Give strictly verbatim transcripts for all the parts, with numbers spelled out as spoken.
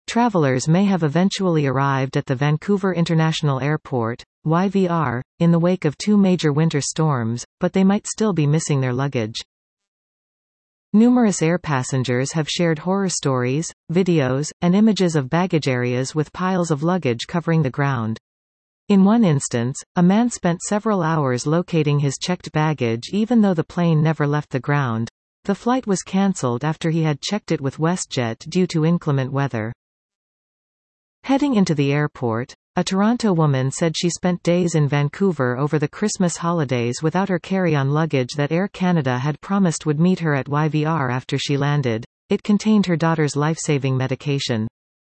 Travelers may have eventually arrived at the Vancouver International Airport, Y V R, in the wake of two major winter storms, but they might still be missing their luggage. Numerous air passengers have shared horror stories, videos, and images of baggage areas with piles of luggage covering the ground. In one instance, a man spent several hours locating his checked baggage even though the plane never left the ground. The flight was cancelled after he had checked it with WestJet due to inclement weather. Heading into the airport, a Toronto woman said she spent days in Vancouver over the Christmas holidays without her carry-on luggage that Air Canada had promised would meet her at Y V R after she landed. It contained her daughter's life-saving medication.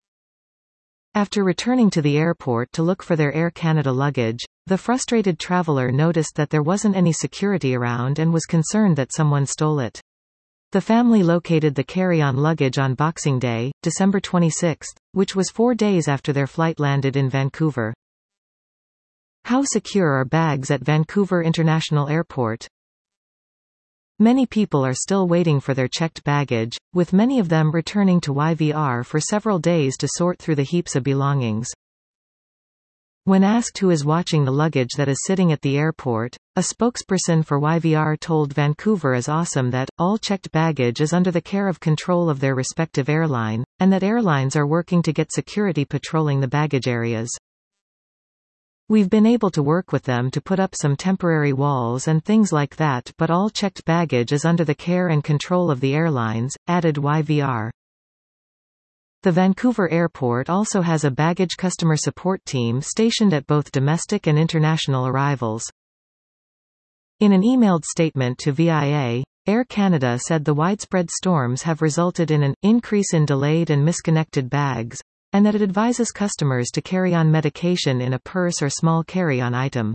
After returning to the airport to look for their Air Canada luggage, the frustrated traveler noticed that there wasn't any security around and was concerned that someone stole it. The family located the carry-on luggage on Boxing Day, December twenty-sixth, which was four days after their flight landed in Vancouver. How secure are bags at Vancouver International Airport? Many people are still waiting for their checked baggage, with many of them returning to Y V R for several days to sort through the heaps of belongings. When asked who is watching the luggage that is sitting at the airport, a spokesperson for Y V R told Vancouver is Awesome that, all checked baggage is under the care of control of their respective airline, and that airlines are working to get security patrolling the baggage areas. We've been able to work with them to put up some temporary walls and things like that, but all checked baggage is under the care and control of the airlines, added Y V R. The Vancouver Airport also has a baggage customer support team stationed at both domestic and international arrivals. In an emailed statement to V I A, Air Canada said the widespread storms have resulted in an increase in delayed and misconnected bags, and that it advises customers to carry on medication in a purse or small carry-on item.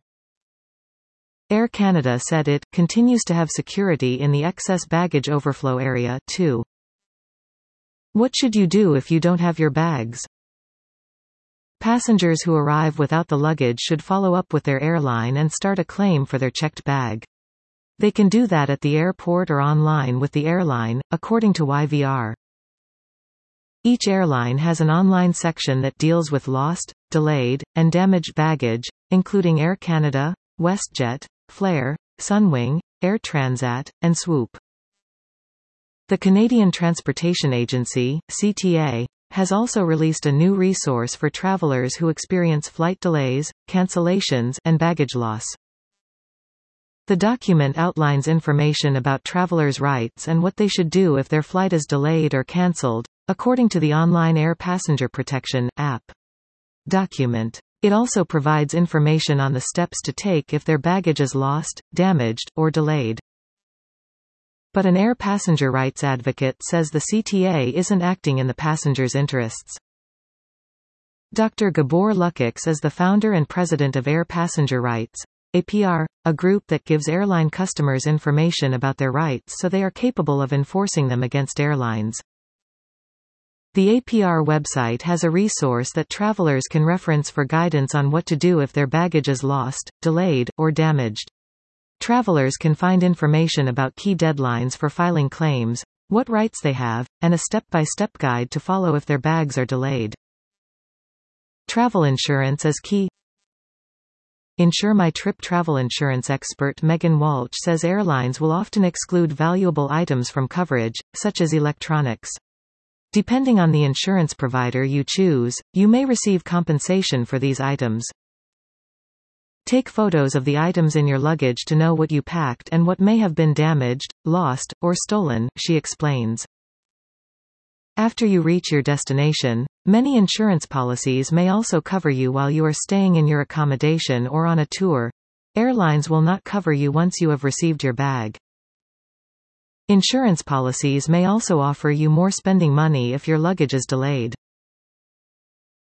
Air Canada said it continues to have security in the excess baggage overflow area, too. What should you do if you don't have your bags? Passengers who arrive without the luggage should follow up with their airline and start a claim for their checked bag. They can do that at the airport or online with the airline, according to Y V R. Each airline has an online section that deals with lost, delayed, and damaged baggage, including Air Canada, WestJet, Flair, Sunwing, Air Transat, and Swoop. The Canadian Transportation Agency, C T A, has also released a new resource for travelers who experience flight delays, cancellations, and baggage loss. The document outlines information about travelers' rights and what they should do if their flight is delayed or cancelled, according to the online Air Passenger Protection app document. It also provides information on the steps to take if their baggage is lost, damaged, or delayed. But an air passenger rights advocate says the C T A isn't acting in the passengers' interests. Doctor Gabor Lukacs is the founder and president of Air Passenger Rights, A P R, a group that gives airline customers information about their rights so they are capable of enforcing them against airlines. The A P R website has a resource that travelers can reference for guidance on what to do if their baggage is lost, delayed, or damaged. Travelers can find information about key deadlines for filing claims, what rights they have, and a step-by-step guide to follow if their bags are delayed. Travel insurance is key. Insure My Trip travel insurance expert Megan Walsh says airlines will often exclude valuable items from coverage, such as electronics. Depending on the insurance provider you choose, you may receive compensation for these items. Take photos of the items in your luggage to know what you packed and what may have been damaged, lost, or stolen, she explains. After you reach your destination, many insurance policies may also cover you while you are staying in your accommodation or on a tour. Airlines will not cover you once you have received your bag. Insurance policies may also offer you more spending money if your luggage is delayed.